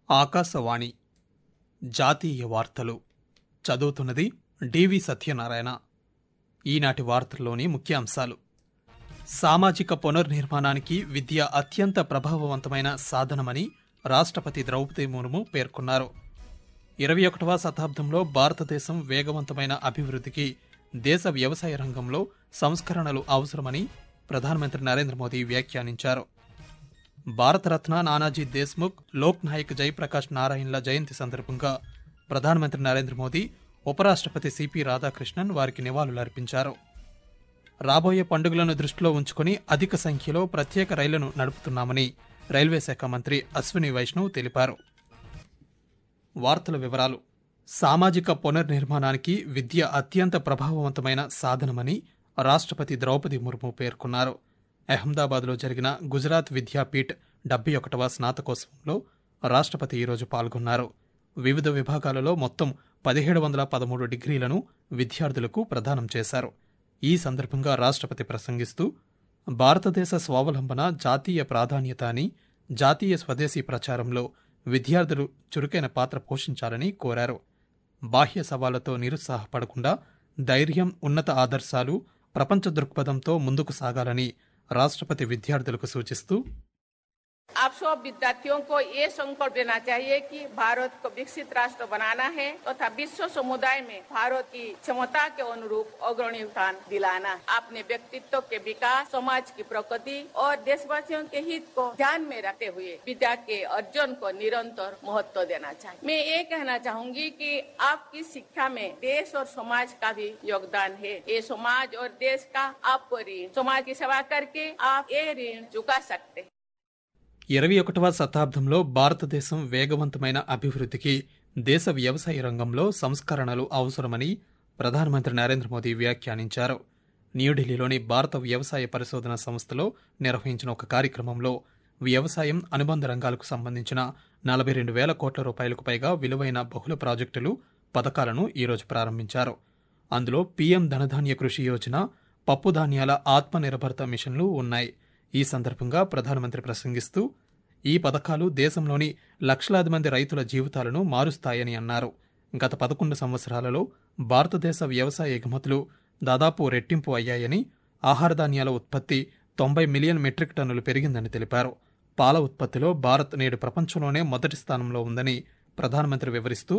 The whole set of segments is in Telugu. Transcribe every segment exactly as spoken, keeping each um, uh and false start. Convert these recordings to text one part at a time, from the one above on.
ఆకాశవాణి జాతీయ వార్తలు చదువుతున్నది డివి సత్యనారాయణ. ఈనాటి వార్తల్లోని ముఖ్యాంశాలు: సామాజిక పునర్నిర్మాణానికి విద్య అత్యంత ప్రభావవంతమైన సాధనమని రాష్ట్రపతి ద్రౌపది ముర్ము పేర్కొన్నారు. ఇరవై ఒకటవ శతాబ్దంలో భారతదేశం వేగవంతమైన అభివృద్ధికి దేశ వ్యవసాయ రంగంలో సంస్కరణలు అవసరమని ప్రధానమంత్రి నరేంద్ర మోదీ వ్యాఖ్యానించారు. భారతరత్న నానాజీ దేశ్ముఖ్, లోక్ నాయక్ జయప్రకాష్ నారాయణ్ల జయంతి సందర్భంగా ప్రధానమంత్రి నరేంద్ర మోదీ, ఉపరాష్ట్రపతి సిపి రాధాకృష్ణన్ వారికి నివాళులర్పించారు. రాబోయే పండుగలను దృష్టిలో ఉంచుకుని అధిక సంఖ్యలో ప్రత్యేక రైళ్లను నడుపుతున్నామని రైల్వే శాఖ మంత్రి అశ్విని వైష్ణవ్ తెలిపారు. వార్తల వివరాలు: సామాజిక పునర్నిర్మాణానికి విద్య అత్యంత ప్రభావవంతమైన సాధనమని రాష్ట్రపతి ద్రౌపది ముర్ము పేర్కొన్నారు. అహ్మదాబాద్లో జరిగిన గుజరాత్ విద్యాపీఠ్ డెబ్బై ఒకటవ స్నాతకోత్సవంలో రాష్ట్రపతి ఈరోజు పాల్గొన్నారు. వివిధ విభాగాలలో మొత్తం పదిహేడు వందల పదమూడు డిగ్రీలను విద్యార్థులకు ప్రదానం చేశారు. ఈ సందర్భంగా రాష్ట్రపతి ప్రసంగిస్తూ, భారతదేశ స్వావలంబన జాతీయ ప్రాధాన్యత అని, జాతీయ స్వదేశీ ప్రచారంలో విద్యార్థులు చురుకైన పాత్ర పోషించాలని కోరారు. బాహ్య సవాళ్లతో నిరుత్సాహపడకుండా ధైర్యం, ఉన్నత ఆదర్శాలు, ప్రపంచ దృక్పథంతో ముందుకు సాగాలని రాష్ట్రపతి విద్యార్థులకు సూచిస్తూ, आप सब विद्यार्थियों को ये संकल्प लेना चाहिए कि भारत को विकसित राष्ट्र बनाना है तथा विश्व समुदाय में भारत की क्षमता के अनुरूप अग्रणी स्थान दिलाना है। अपने व्यक्तित्व के विकास, समाज की प्रगति और देशवासियों के हित को ध्यान में रखते हुए विद्या के अर्जन को निरंतर महत्व देना चाहिए। मैं ये कहना चाहूंगी कि आपकी शिक्षा में देश और समाज का भी योगदान है। ये समाज और देश का आपको ऋण, समाज की सेवा करके आप ये ऋण चुका सकते हैं. ఇరవై ఒకటవ శతాబ్దంలో భారతదేశం వేగవంతమైన అభివృద్ధికి దేశ వ్యవసాయ రంగంలో సంస్కరణలు అవసరమని ప్రధానమంత్రి నరేంద్ర మోదీ వ్యాఖ్యానించారు. న్యూఢిల్లీలోని భారత వ్యవసాయ పరిశోధన సంస్థలో నిర్వహించిన ఒక కార్యక్రమంలో వ్యవసాయం, అనుబంధ రంగాలకు సంబంధించిన నలభై రెండు వేల కోట్ల రూపాయలకు పైగా విలువైన బహుళ ప్రాజెక్టులు, పథకాలను ఈరోజు ప్రారంభించారు. అందులో పీఎం ధనధాన్య కృషి యోజన, పప్పు ధాన్యాల ఆత్మనిర్భరత మిషన్లు ఉన్నాయి. ఈ సందర్భంగా ప్రధానమంత్రి ప్రసంగిస్తూ, ఈ పథకాలు దేశంలోని లక్షలాది మంది రైతుల జీవితాలను మారుస్తాయని అన్నారు. గత పదకొండు సంవత్సరాలలో భారతదేశ వ్యవసాయ ఎగుమతులు దాదాపు రెట్టింపు అయ్యాయని, ఆహార ధాన్యాల ఉత్పత్తి తొంభై మిలియన్ మెట్రిక్ టన్నులు పెరిగిందని తెలిపారు. పాల ఉత్పత్తిలో భారత్ నేడు ప్రపంచంలోనే మొదటి స్థానంలో ఉందని ప్రధానమంత్రి వివరిస్తూ,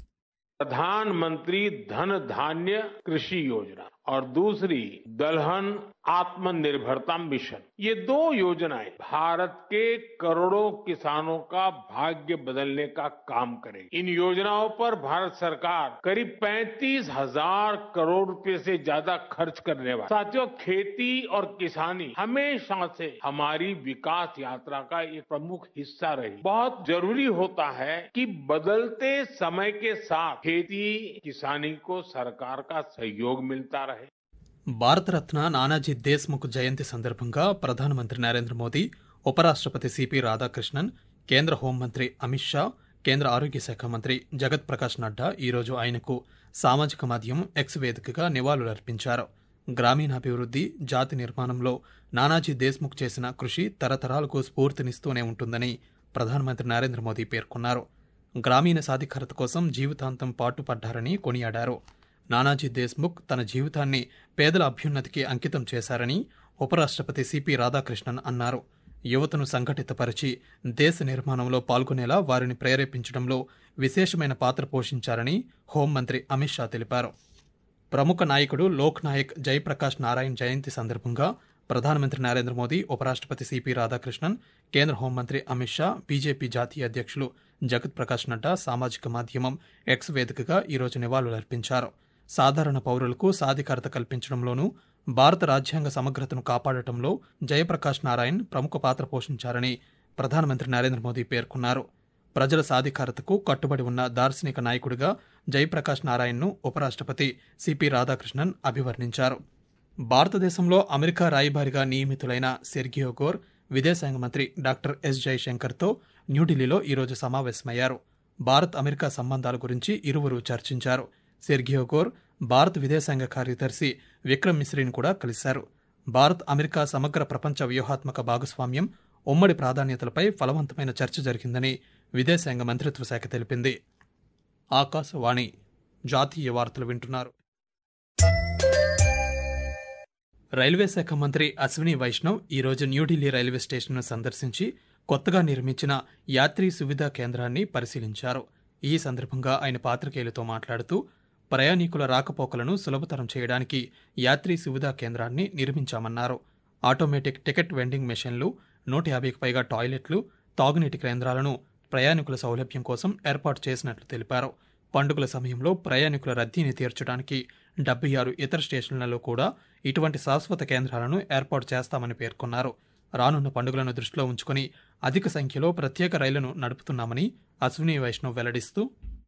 प्रधानमंत्री धन धान्य कृषि योजना और दूसरी दलहन आत्मनिर्भरता मिशन, ये दो योजनाएं भारत के करोड़ों किसानों का भाग्य बदलने का काम करेगी. इन योजनाओं पर भारत सरकार करीब पैंतीस हजार करोड़ रुपए से ज्यादा खर्च करने वाली. साथियों, खेती और किसानी हमेशा से हमारी विकास यात्रा का एक प्रमुख हिस्सा रही. बहुत जरूरी होता है कि बदलते समय के साथ खेती किसानी को सरकार का सहयोग मिलता रहे. భారతరత్న నానాజీ దేశ్ముఖ్ జయంతి సందర్భంగా ప్రధానమంత్రి నరేంద్ర మోదీ, ఉపరాష్ట్రపతి సిపి రాధాకృష్ణన్, కేంద్ర హోంమంత్రి అమిత్ షా, కేంద్ర ఆరోగ్య శాఖ మంత్రి జగత్ ప్రకాష్ నడ్డా ఈరోజు ఆయనకు సామాజిక మాధ్యమం ఎక్స్ వేదికగా నివాళులర్పించారు. గ్రామీణాభివృద్ధి, జాతి నిర్మాణంలో నానాజీ దేశ్ముఖ్ చేసిన కృషి తరతరాలకు స్ఫూర్తినిస్తూనే ఉంటుందని ప్రధానమంత్రి నరేంద్ర మోదీ పేర్కొన్నారు. గ్రామీణ సాధికారత కోసం జీవితాంతం పాటుపడ్డారని కొనియాడారు. నానాజీ దేశ్ముఖ్ తన జీవితాన్ని పేదల అభ్యున్నతికి అంకితం చేశారని ఉపరాష్ట్రపతి సిపి రాధాకృష్ణన్ అన్నారు. యువతను సంఘటితపరిచి దేశ నిర్మాణంలో పాల్గొనేలా వారిని ప్రేరేపించడంలో విశేషమైన పాత్ర పోషించారని హోంమంత్రి అమిత్ షా తెలిపారు. ప్రముఖ నాయకుడు లోక్ నాయక్ జయప్రకాష్ నారాయణ్ జయంతి సందర్భంగా ప్రధానమంత్రి నరేంద్ర మోదీ, ఉపరాష్ట్రపతి సిపి రాధాకృష్ణన్, కేంద్ర హోంమంత్రి అమిత్ షా, బీజేపీ జాతీయ అధ్యక్షులు జగత్ ప్రకాష్ నడ్డా సామాజిక మాధ్యమం ఎక్స్ వేదికగా ఈరోజు నివాళులర్పించారు. సాధారణ పౌరులకు సాధికారత కల్పించడంలోనూ, భారత రాజ్యాంగ సమగ్రతను కాపాడటంలో జయప్రకాష్ నారాయణ్ ప్రముఖ పాత్ర పోషించారని ప్రధానమంత్రి నరేంద్ర మోదీ పేర్కొన్నారు. ప్రజల సాధికారతకు కట్టుబడి ఉన్న దార్శనిక నాయకుడిగా జయప్రకాష్ నారాయణ్ను ఉపరాష్ట్రపతి సిపి రాధాకృష్ణన్ అభివర్ణించారు. భారతదేశంలో అమెరికా రాయబారిగా నియమితులైన సెర్గియో గోర్ విదేశాంగ మంత్రి డాక్టర్ ఎస్ జయశంకర్తో న్యూఢిల్లీలో ఈరోజు సమావేశమయ్యారు. భారత్ అమెరికా సంబంధాల గురించి ఇరువురు చర్చించారు. సెర్గియో గోర్ భారత్ విదేశాంగ కార్యదర్శి విక్రమ్ మిశ్రీని కూడా కలిశారు. భారత్ అమెరికా సమగ్ర ప్రపంచ వ్యూహాత్మక భాగస్వామ్యం, ఉమ్మడి ప్రాధాన్యతలపై ఫలవంతమైన చర్చ జరిగిందని విదేశాంగ మంత్రిత్వ శాఖ తెలిపింది. ఆకాశవాణి జాతీయ వార్తలు వింటున్నారు. రైల్వే శాఖ మంత్రి అశ్విని వైష్ణవ్ ఈరోజు న్యూఢిల్లీ రైల్వే స్టేషన్ను సందర్శించి కొత్తగా నిర్మించిన యాత్రీ సువిధా కేంద్రాన్ని పరిశీలించారు. ఈ సందర్భంగా ఆయన పాత్రికేయులతో మాట్లాడుతూ ప్రయాణికుల రాకపోకలను సులభతరం చేయడానికి యాత్రీ సువిధా కేంద్రాన్ని నిర్మించామన్నారు. ఆటోమేటిక్ టికెట్ వెండింగ్ మెషిన్లు, నూట యాభైకి పైగా టాయిలెట్లు, తాగునీటి కేంద్రాలను ప్రయాణికుల సౌలభ్యం కోసం ఏర్పాటు చేసినట్లు తెలిపారు. పండుగల సమయంలో ప్రయాణికుల రద్దీని తీర్చడానికి డెబ్బై ఆరు ఇతర స్టేషన్లలో కూడా ఇటువంటి శాశ్వత కేంద్రాలను ఏర్పాటు చేస్తామని పేర్కొన్నారు. రానున్న పండుగలను దృష్టిలో ఉంచుకుని అధిక సంఖ్యలో ప్రత్యేక రైళ్లను నడుపుతున్నామని అశ్విని వైష్ణవ్ వెల్లడిస్తూ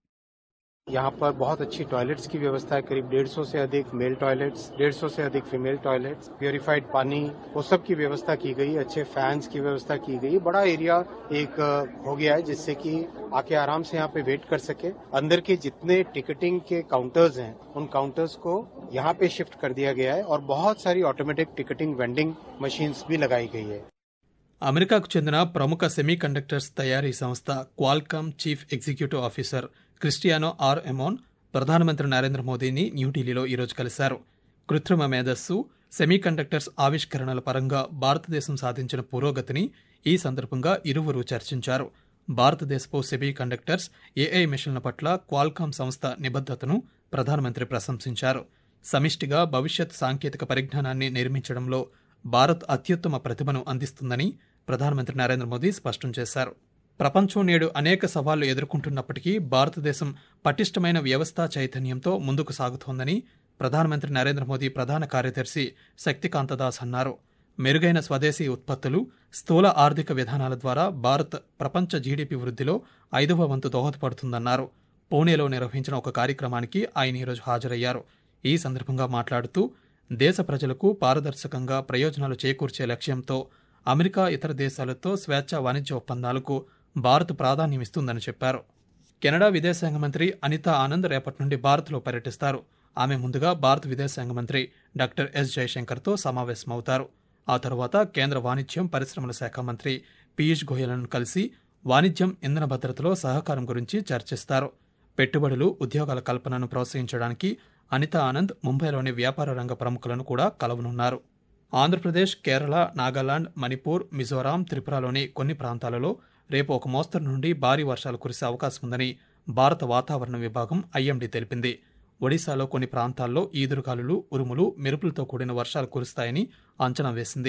यहाँ पर बहुत अच्छी टॉयलेट्स की व्यवस्था है, करीब डेढ़ सौ से अधिक मेल टॉयलेट्स, डेढ़ सौ से अधिक फीमेल टॉयलेट्स, प्योरीफाइड पानी, वो सब की व्यवस्था की गई, अच्छे फैंस की व्यवस्था की गई। बड़ा एरिया एक हो गया है जिससे कि आके आराम से यहाँ पे वेट कर सके। अंदर के जितने टिकटिंग के काउंटर्स हैं उन काउंटर्स को यहाँ पे शिफ्ट कर दिया गया है और बहुत सारी ऑटोमेटिक टिकटिंग वेंडिंग मशीन्स भी लगाई गई है। అమెరికాకు చెందిన ప్రముఖ సెమీకండక్టర్స్ తయారీ సంస్థ Qualcomm chief executive officer Cristiano R Amon ప్రధానమంత్రి నరేంద్ర మోదీని న్యూఢిల్లీలో ఈరోజు కలిశారు. కృత్రిమ మేధస్సు, సెమీకండక్టర్స్ ఆవిష్కరణల పరంగా భారతదేశం సాధించిన పురోగతిని ఈ సందర్భంగా ఇరువురు చర్చించారు. భారతదేశపు సెమీకండక్టర్స్, ఏఐ మిషన్ల పట్ల క్వాల్కామ్ సంస్థ నిబద్ధతను ప్రధానమంత్రి ప్రశంసించారు. సమిష్టిగా భవిష్యత్ సాంకేతిక పరిజ్ఞానాన్ని నిర్మించడంలో భారత్ అత్యుత్తమ ప్రతిభను అందిస్తుందని ప్రధానమంత్రి నరేంద్ర మోదీ స్పష్టం చేశారు. ప్రపంచం నేడు అనేక సవాళ్లు ఎదుర్కొంటున్నప్పటికీ భారతదేశం పటిష్టమైన వ్యవస్థా చైతన్యంతో ముందుకు సాగుతోందని ప్రధానమంత్రి నరేంద్ర మోదీ ప్రధాన కార్యదర్శి శక్తికాంతదాస్ అన్నారు. మెరుగైన స్వదేశీ ఉత్పత్తులు, స్థూల ఆర్థిక విధానాల ద్వారా భారత్ ప్రపంచ జీడీపీ వృద్ధిలో ఐదవ వంతు దోహదపడుతుందన్నారు. పూణేలో నిర్వహించిన ఒక కార్యక్రమానికి ఆయన ఈరోజు హాజరయ్యారు. ఈ సందర్భంగా మాట్లాడుతూ దేశ ప్రజలకు పారదర్శకంగా ప్రయోజనాలు చేకూర్చే లక్ష్యంతో అమెరికా ఇతర దేశాలతో స్వేచ్ఛా వాణిజ్య ఒప్పందాలకు భారత్ ప్రాధాన్యమిస్తుందని చెప్పారు. కెనడా విదేశాంగ మంత్రి అనితా ఆనంద్ రేపటి నుండి భారత్లో పర్యటిస్తారు. ఆమె ముందుగా భారత విదేశాంగ మంత్రి డాక్టర్ ఎస్ జయశంకర్తో సమావేశమవుతారు. ఆ తర్వాత కేంద్ర వాణిజ్యం, పరిశ్రమల శాఖ మంత్రి పీయూష్ గోయల్ను కలిసి వాణిజ్యం, ఇంధన భద్రతలో సహకారం గురించి చర్చిస్తారు. పెట్టుబడులు, ఉద్యోగాల కల్పనను ప్రోత్సహించడానికి అనితా ఆనంద్ ముంబైలోని వ్యాపార రంగ ప్రముఖులను కూడా కలవనున్నారు. ఆంధ్రప్రదేశ్, కేరళ, నాగాలాండ్, మణిపూర్, మిజోరాం, త్రిపురలోని కొన్ని ప్రాంతాలలో రేపు ఒక మోస్తరు నుండి భారీ వర్షాలు కురిసే అవకాశం ఉందని భారత వాతావరణ విభాగం ఐఎండీ తెలిపింది. ఒడిశాలో కొన్ని ప్రాంతాల్లో ఈదురుగాలులు, ఉరుములు, మెరుపులతో కూడిన వర్షాలు కురుస్తాయని అంచనా వేసింది.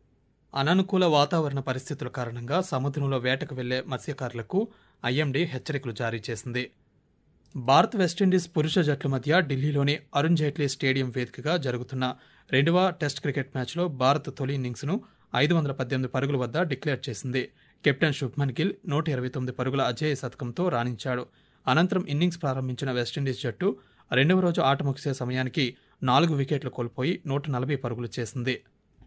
అననుకూల వాతావరణ పరిస్థితుల కారణంగా సముద్రంలో వేటకు వెళ్లే మత్స్యకారులకు ఐఎండీ హెచ్చరికలు జారీ చేసింది. భారత్ వెస్టిండీస్ పురుష జట్ల మధ్య ఢిల్లీలోని అరుణ్ జైట్లీ స్టేడియం వేదికగా జరుగుతున్న రెండవ టెస్ట్ క్రికెట్ మ్యాచ్లో భారత్ తొలి ఇన్నింగ్స్ను ఐదు వందల పద్దెనిమిది పరుగుల వద్ద డిక్లేర్ చేసింది. కెప్టెన్ శుభ్మన్ గిల్ నూట ఇరవై తొమ్మిది పరుగుల అజేయ శతకంతో రాణించాడు. అనంతరం ఇన్నింగ్స్ ప్రారంభించిన వెస్టిండీస్ జట్టు రెండవ రోజు ఆట ముగిసే సమయానికి నాలుగు వికెట్లు కోల్పోయి నూట నలభై పరుగులు చేసింది.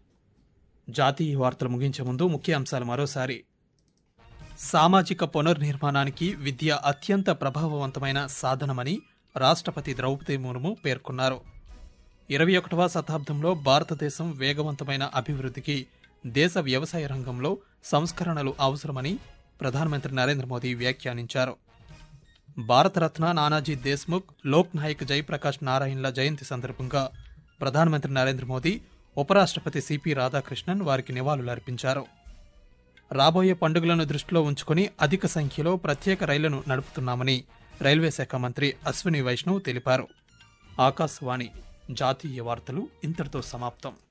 జాతీయ వార్తలు ముగించే ముందు ముఖ్య అంశాలు మరోసారి. సామాజిక పునర్నిర్మాణానికి విద్య అత్యంత ప్రభావవంతమైన సాధనమని రాష్ట్రపతి ద్రౌపది ముర్ము పేర్కొన్నారు. ఇరవై ఒకటవ శతాబ్దంలో భారతదేశం వేగవంతమైన అభివృద్ధికి దేశ వ్యవసాయ రంగంలో సంస్కరణలు అవసరమని ప్రధానమంత్రి నరేంద్ర మోదీ వ్యాఖ్యానించారు. భారతరత్న నానాజీ దేశ్ముఖ్, లోక్ నాయక్ జయప్రకాష్ నారాయణ్ల జయంతి సందర్భంగా ప్రధానమంత్రి నరేంద్ర మోదీ, ఉపరాష్ట్రపతి సిపి రాధాకృష్ణన్ వారికి నివాళులర్పించారు. రాబోయే పండుగలను దృష్టిలో ఉంచుకుని అధిక సంఖ్యలో ప్రత్యేక రైళ్లను నడుపుతున్నామని రైల్వే శాఖ మంత్రి అశ్విని వైష్ణవ్ తెలిపారు. ఆకాశవాణి జాతీయ వార్తలు ఇంతటితో సమాప్తం.